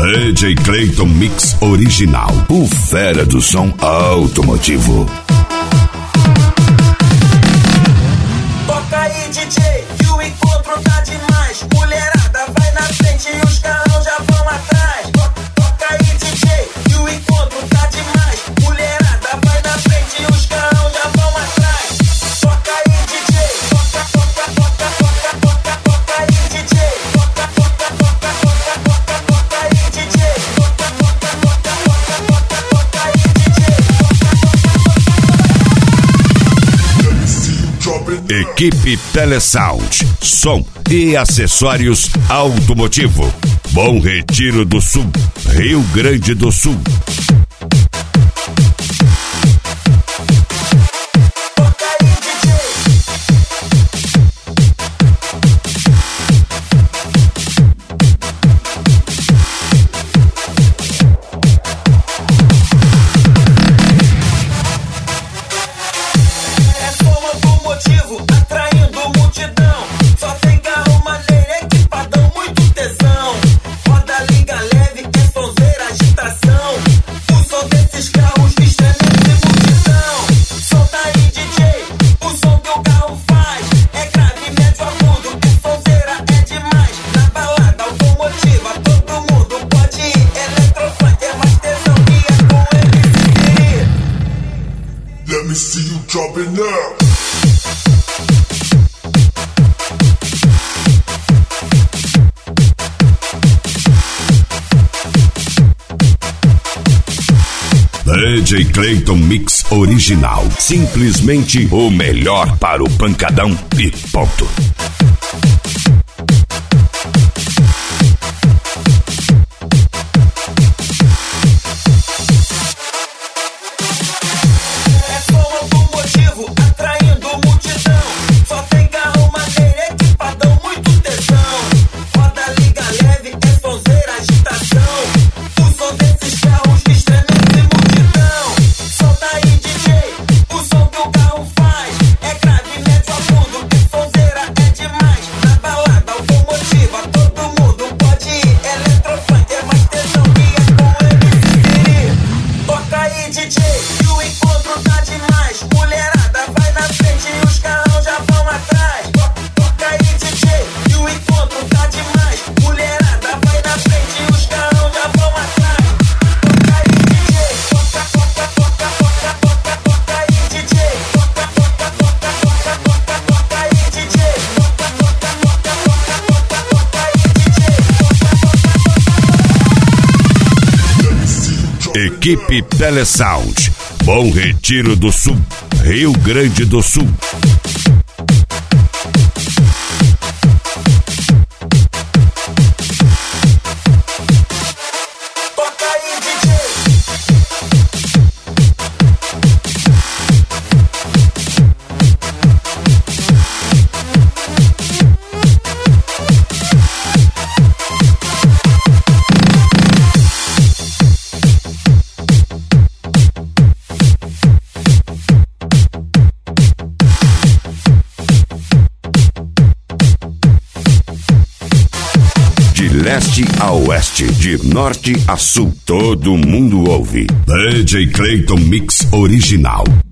DJ Clayton Mix Original, o fera do som automotivo. Toca aí, DJ, que o encontro tá demais. Mulherada vai na frente e os carrão já vão atrás. Toca aí, DJ, que o encontro tá demais. Mulherada vai na frente e os carrão já vão atrás. Toca aí, DJ, toca aí, DJ, toca aí, DJ, toca aí, DJ. Equipe Telesound, som e acessórios automotivo. Bom Retiro do Sul, Rio Grande do Sul. Atraindo multidão, só tem carro maneiro, equipadão, muito tesão. Roda, liga leve, é sonzeira, agitação. O som desses carros estremece multidão. Solta aí, DJ, o som que o carro faz é grave, médio, agudo, é sonzeira, é demais. Na balada automotiva, todo mundo pode ir. Eletrofunk é mais tesão que é com ele. Let me see you drop it now. DJ Clayton Mix Original, simplesmente o melhor para o pancadão e ponto. É som automotivo, atraindo multidão. Só tem carro maneiro, equipadão, muito tesão. Roda, liga leve, é sonzeira, agitação. O som desses carros estremece multidão. Solta aí, DJ, o som que o carro faz é grave, médio, agudo, é sonzeira, é demais. Na balada automotiva, todo mundo pode ir. Eletrofunk é mais tesão que é com ele. Toca aí, DJ, que o encontro tá demais. Mulherada vai na frente e os carrão já vão atrás. Toca aí, DJ, que o encontro tá demais. Mulherada vai na frente e os carrão já vão atrás. Toca aí, DJ, toca aí, DJ, toca aí, DJ, Equipe Telesound, Bom Retiro do Sul, Rio Grande do Sul. toca aí, DJ. De leste a oeste, de norte a sul, todo mundo ouve. DJ Clayton Mix Original.